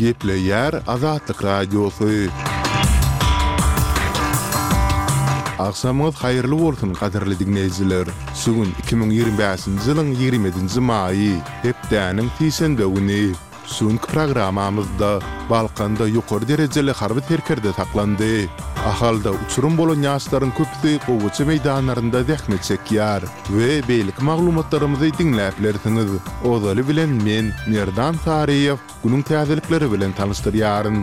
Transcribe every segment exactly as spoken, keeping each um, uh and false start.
Gepleyer Azatlyk Radiosu. Akşamınız hayırlı bolsun kaderli dinleyijiler. Sugun iki bin ýygrimi beşinji ýylyň ýigrimedinji maýy, hepdäniň tiýşenbe güni. Suňky programamyzda Balkanda ýokary derejeli harby terkerde saklandy. Ahalda uçurum bolan ýaşlaryň köpüsi gowuçy meýdanlarynda zähmet çekýär we beýlik maglumatlarymyzy dinläp bilersiňiz. Ozaly bilen men Merdan Tariýew günüň täzelikleri bilen tanışdyrýaryn.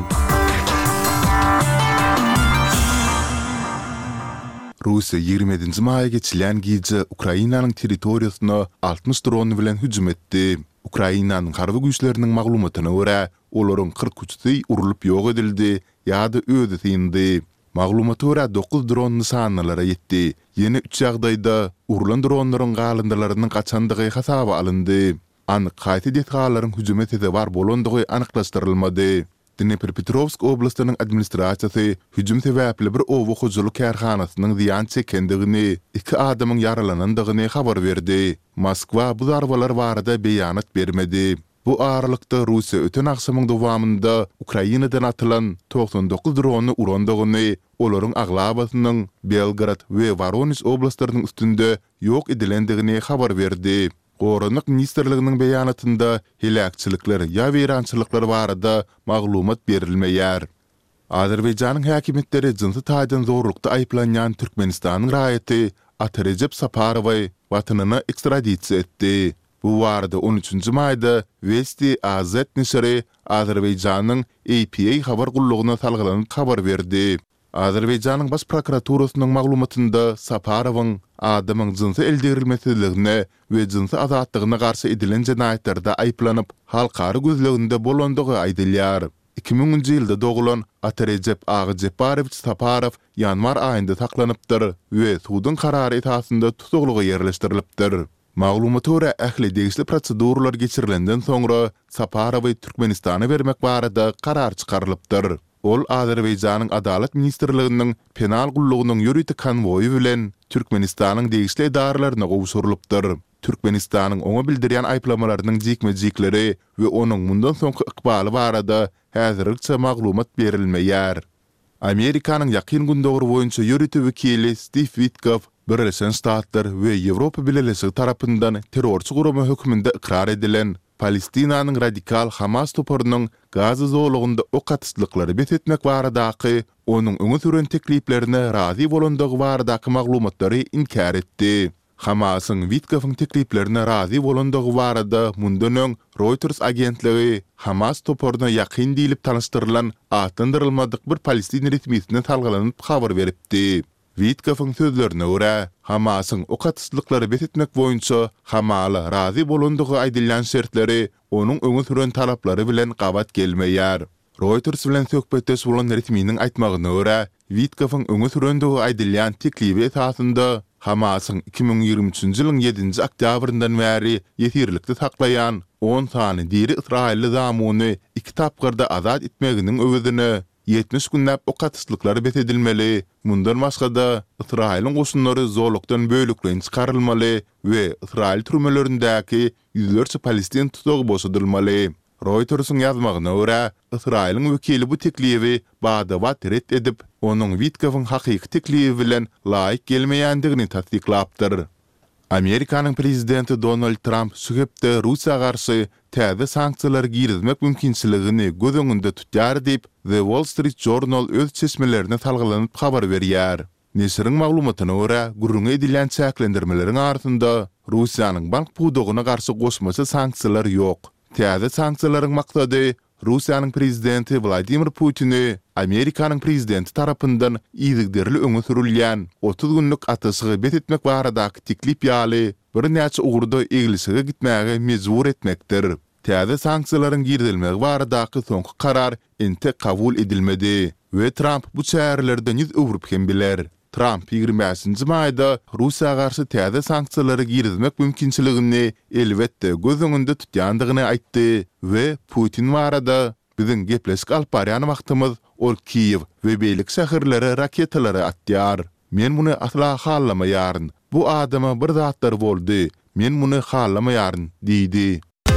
Russiýa ýigrimedinji maýa geçilen gije Ukrainanyň territoriýasyna altmış dron bilen hüjüm etdi. Ukrainanyň harby güýçleriniň maglumatyna görä, olaryň kırk üçi urulyp ýok edildi ýa-da özi sindi. Maglumata görä dokuz dron nysanalara ýetdi. Ýene üç ýagdaýda urulan dronlaryň galyndylarynyň gaçandygy hasaba alyndy. Anyk gaýty detgallaryň hüjüm etdi bar bolandygy anyklaşdyrylmady. Dnepropetrovsk oblastynyň administrasiýasy hüjüm sebäpli bir owa hujuluk kärhanasynyň ziýan çekendigini, iki adamyň yaralanandygyny habar berdi. Moskwa bu zarbalar barada beýanat bermedi. Bu aralykda Russiýa öten akşamyň dowamında Ukrainadan atylan doksan dokuz drony urandygyny, olaryň aglabasynyň Belgrad we Voronezh oblastylarynyň üstünde ýok edilendigini habar berdi. Goranyk ministrliginiň beýanatynda helakçylyklar ýa weýrançylyklar barada maglumat berilmeýär. Azerbaýjanyň häkimetleri jynsy taýdan zorlukda aýplanýan Türkmenistanyň raýaty Ata Recep Saparowy watynyna ekstradisiýa etdi. Bu barada on üçünji maýda Vesti A Z nişri Azerbaýjanyň A P A habar gullugyna salgylanyp habar berdi. Azerbaýjanyň baş prokuraturasynyň maglumatynda Saparowyň adamyň jynsy eldirilmesiligine we jynsy azatlygyna garşy edilen jenaýetlerde aýplanyp halkary gözleginde bolandygy aýdylýar. iki miňinji ýylda dogulan Ata Recep Agjeparowicz Saparov ýanwar aýynda saklanypdyr we suwdyň karary etasynda tutukluga ýerleşdirilipdir. Maglumata görä ähli degişli proseduralar geçirilenden soňra Saparowy Türkmenistana bermek barada karar çykarylypdyr. Ol Azerbaýjanyň Adalet ministrliginiň penal gullugynyň ýürüti konvoyu bilen Türkmenistanyň degişli edaralaryna gowşurylypdyr. Türkmenistanyň oňa bildirýän aýplamalarynyň jikme-jikleri we onuň mundan soňky ykbaly barada häzirçe maglumat berilmeýär. Amerikanyň ýakyn gündogry boýunça ýürüti wekili Steve Witkoff Birleşen Ştatlar we Ýewropa Birleşigi tarapyndan terrorçy gurama hökmünde ikrar edilen Palestinanyň radikal Hamas toparynyň Gaza zowlugynda ok atyslyklary betetmek baradaky onuň öňe süren tekliplerine razy bolandygy baradaky maglumatlary inkar etdi. Hamasyň Witkoffyň tekliplerine razy bolandygy barada mundan öň Reuters agentligi Hamas toparyna ýakyn diýilip tanışdyrylan atandyrylmadyk bir Palestin resmiýetine talgylanyp habar beripdi. Witkoffyň sözlerine görä, Hamasyň ok atyslyklary betetmek boýunça Hamala razy bolandygy aýdylýan şertleri onuň öňe süren talaplary bilen gabat gelmeýär. Reuters bilen söhbetde bolan resmiýetiň aýtmagyna görä, Witkoffyň öňe sürendigi aýdylýan teklibi esasynda Hamasyň iki bin ýygrimi üçünji ýylyň ýedinji oktýabryndan bäri ýetirlikde saklaýan on sany diri Israilli zamuny iki tapgyrda azat etmeginiň öwedini yetmiş günnäp ok atyslyklary besedilmeli. Mundan başga Israil'in goşunlary zorlukdan bölüklen çykarylmaly we Israil türmelerindäki ýüzlerçe Palestin tutugy boşadylmaly. Reuters'ın ýazmagyna görä, Israil'in wekili bu teklibi bada-bat ret edip, onuň Witkoffyň hakyky teklibi bilen laýyk gelmeýändigini tasdiklapdyr. Amerikanyň prezidenti Donald Trump sühepde Russiýa garşy täze sanksiýalar girizmek mümkinçiligini göz öňünde tutýar diýip The Wall Street Journal öz çeşmelerini talgylanyp habar berýär. Nesiriň maglumatyna görä, gurrunga edilen çäklendirmeleriň arasynda Russiýanyň bank pudugyna garşy goşmasy sanksiýalar ýok. Täze sanksiýalaryň maksady Russiýanyň prezidenti Vladimir Putin'i Amerikanyň prezidenti tarapyndan ýygdyrly öňe sürilýän otuz günlük atyşygy betetmek baradaky teklip ýaly bir näçe ugurda eglisige gitmäge mejbur etmekdir. Täze sanksiýalaryň girilmegi baradaky soňky karar ente kabul edilmedi we Trump bu çärelerden ýüz öwrüp hem biler. Trump ýygrimi beşinji maýda Russiýa garşy täze sanksiýalary girizmek mümkinçiligini elbetde göz öňünde tutýandygyny aýtdy we Putin barada biziň gepleşik alyp barýan wagtymyz ol Kiýew we beýlik şäherlere raketalary atýar. Men muny asla hallamaýaryn. Bu adama bir zatlar boldy. Men muny hallamaýaryn diýdi.